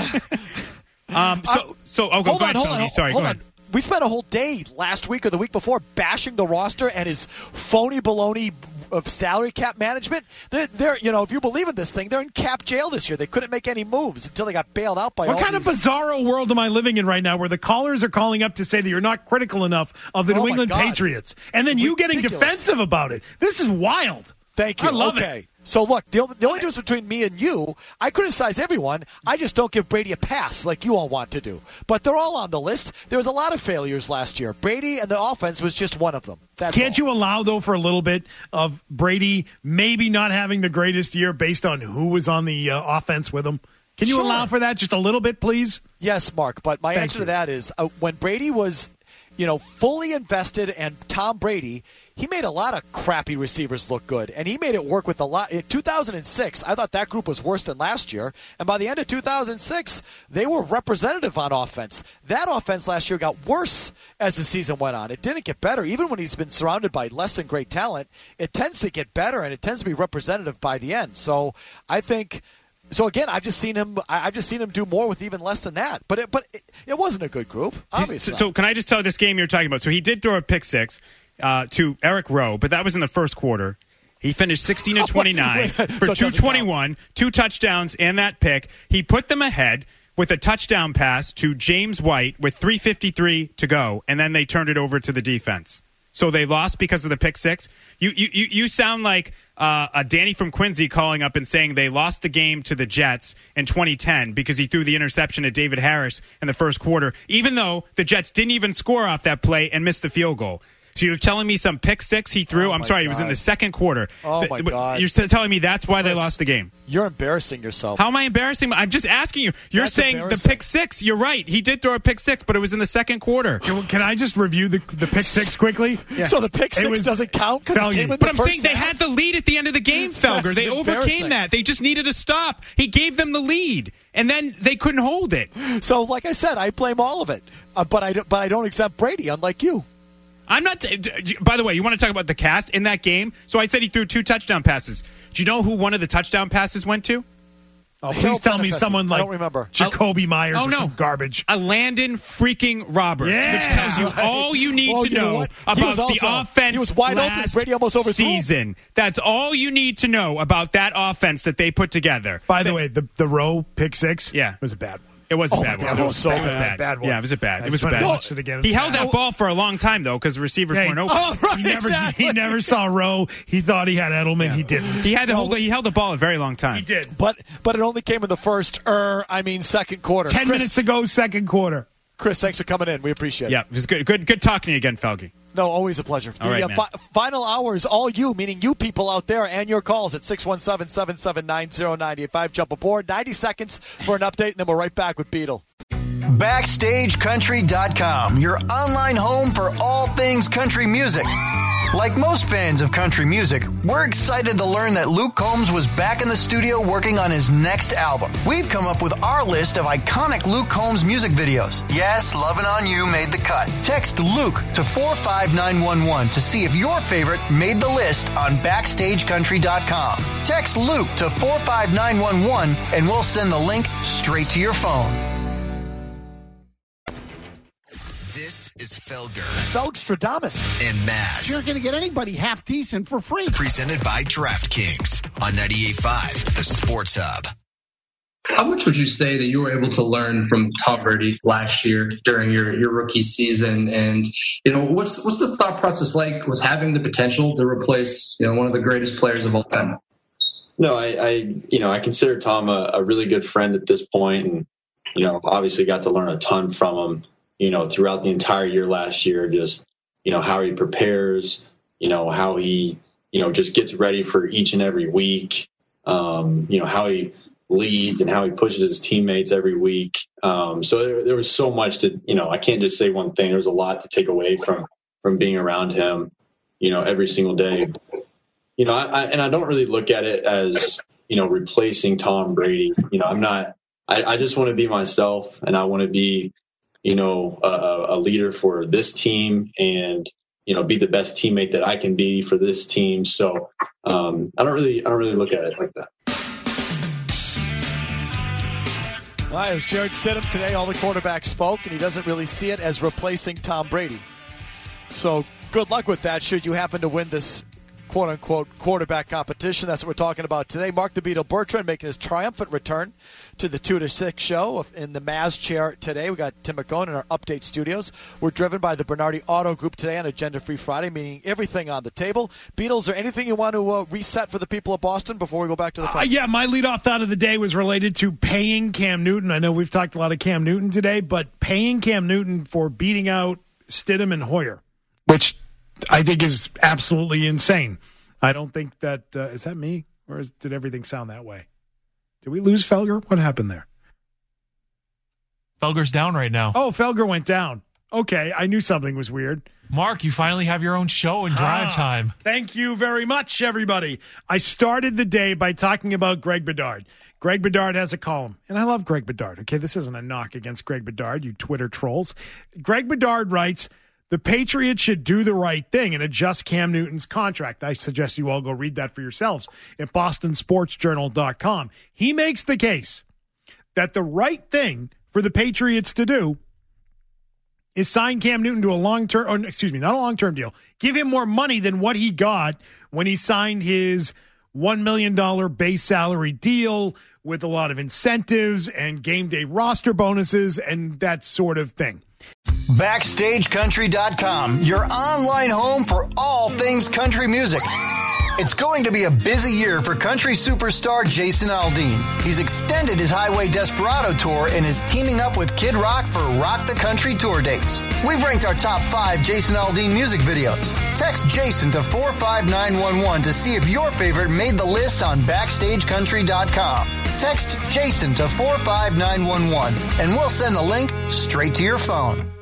ahead. Sorry, go ahead. We spent a whole day last week or the week before bashing the roster and his phony baloney of salary cap management. They're if you believe in this thing, they're in cap jail this year. They couldn't make any moves until they got bailed out by what kind of bizarro world am I living in right now where the callers are calling up to say that you're not critical enough of the New England Patriots, and then you getting defensive about it? This is wild. Thank you. I love it. So, look, the only difference between me and you, I criticize everyone. I just don't give Brady a pass like you all want to do. But they're all on the list. There was a lot of failures last year. Brady and the offense was just one of them. Can't you allow, though, for a little bit of Brady maybe not having the greatest year based on who was on the offense with him? Can you allow for that just a little bit, please? Yes, Mark. But my answer to that is when Brady was, fully invested and Tom Brady, he made a lot of crappy receivers look good, and he made it work with a lot. In 2006, I thought that group was worse than last year, and by the end of 2006, they were representative on offense. That offense last year got worse as the season went on. It didn't get better. Even when he's been surrounded by less than great talent, it tends to get better, and it tends to be representative by the end. So I think... So again, I've just seen him do more with even less than that. But it wasn't a good group, obviously. So can I just tell this game you're talking about? So he did throw a pick six to Eric Rowe, but that was in the first quarter. He finished 16-29 for 221, 2 touchdowns, and that pick. He put them ahead with a touchdown pass to James White with 3:53 to go, and then they turned it over to the defense. so they lost because of the pick six. You sound like a Danny from Quincy calling up and saying they lost the game to the Jets in 2010 because he threw the interception at David Harris in the first quarter, even though the Jets didn't even score off that play and missed the field goal. So you're telling me some pick six he threw? I'm sorry, it was in the second quarter. Oh, my God. You're telling me that's why they lost the game? You're embarrassing yourself. How am I embarrassing? I'm just asking you. You're saying the pick six. You're right. He did throw a pick six, but it was in the second quarter. Can I just review the pick six quickly? Yeah. So the pick six doesn't count? Because it came in But I'm saying they had the lead at the end of the game, Felger. They overcame that. They just needed a stop. He gave them the lead, and then they couldn't hold it. So, like I said, I blame all of it. But I don't accept Brady, unlike you. I'm not. By the way, you want to talk about the cast in that game? So I said he threw 2 touchdown passes. Do you know who one of the touchdown passes went to? Oh, please tell me someone like I don't remember. Jacoby Myers or some garbage. A Landon freaking Roberts, which tells you all you need to know about the offense. He was wide open. Brady almost overthrew season. That's all you need to know about that offense that they put together. By the way, the Rowe pick six was a bad one. It was a bad one. It was so bad. Bad one. Yeah, it was a bad. I It was a just bad. wanted to watch it again. He held that ball for a long time though, because receivers weren't open. Oh, right, He never saw Rowe. He thought he had Edelman. He didn't. He held the ball a very long time. He did, but it only came in the second quarter. 10 minutes ago, second quarter. Chris, thanks for coming in. We appreciate it. Yeah, it was good talking to you again, Felge. No, always a pleasure. All right, man. Final hours, all you, meaning you people out there, and your calls at 617-779-0985. Jump aboard. 90 seconds for an update, and then we're right back with Beetle. BackstageCountry.com, your online home for all things country music. Like most fans of country music, we're excited to learn that Luke Combs was back in the studio working on his next album. We've come up with our list of iconic Luke Combs music videos. Yes, Lovin' On You made the cut. Text Luke to 45911 to see if your favorite made the list on BackstageCountry.com. Text Luke to 45911 and we'll send the link straight to your phone. This is Felger. Felgstradamus. And Maz. You're going to get anybody half decent for free. Presented by DraftKings on 98.5, the Sports Hub. How much would you say that you were able to learn from Tom Brady last year during your rookie season? And, what's the thought process like with having the potential to replace, one of the greatest players of all time? No, I consider Tom a really good friend at this point, and, obviously got to learn a ton from him, throughout the entire year last year, just, how he prepares, how he, just gets ready for each and every week, how he leads and how he pushes his teammates every week. So there was so much to, I can't just say one thing. There's a lot to take away from being around him, every single day. I don't really look at it as, replacing Tom Brady. I just want to be myself, and I want to be, a leader for this team and, be the best teammate that I can be for this team. So I don't really look at it like that. Well, it was Jared Stidham today. All the quarterbacks spoke, and he doesn't really see it as replacing Tom Brady. So good luck with that should you happen to win this quote-unquote quarterback competition. That's what we're talking about today. Mark the Beetle Bertrand making his triumphant return to the 2 to 6 show in the Maz chair today. We got Tim McCone in our update studios. We're driven by the Bernardi Auto Group today on Agenda Free Friday, meaning everything on the table. Beetle, is there anything you want to reset for the people of Boston before we go back to the phone? Yeah, my leadoff thought of the day was related to paying Cam Newton. I know we've talked a lot of Cam Newton today, but paying Cam Newton for beating out Stidham and Hoyer, which I think is absolutely insane. I don't think that is that me, or did everything sound that way? Did we lose Felger? What happened there? Felger's down right now. Oh, Felger went down. Okay, I knew something was weird. Mark, you finally have your own show in drive time. Thank you very much, everybody. I started the day by talking about Greg Bedard. Greg Bedard has a column, and I love Greg Bedard. Okay, this isn't a knock against Greg Bedard, you Twitter trolls. Greg Bedard writes, the Patriots should do the right thing and adjust Cam Newton's contract. I suggest you all go read that for yourselves at bostonsportsjournal.com. He makes the case that the right thing for the Patriots to do is sign Cam Newton to a long-term, or excuse me, not a long-term deal. Give him more money than what he got when he signed his $1 million base salary deal with a lot of incentives and game day roster bonuses and that sort of thing. BackstageCountry.com, your online home for all things country music. It's going to be a busy year for country superstar Jason Aldean. He's extended his Highway Desperado tour and is teaming up with Kid Rock for Rock the Country tour dates. We've ranked our top 5 Jason Aldean music videos. Text Jason to 45911 to see if your favorite made the list on BackstageCountry.com. Text Jason to 45911 and we'll send the link straight to your phone.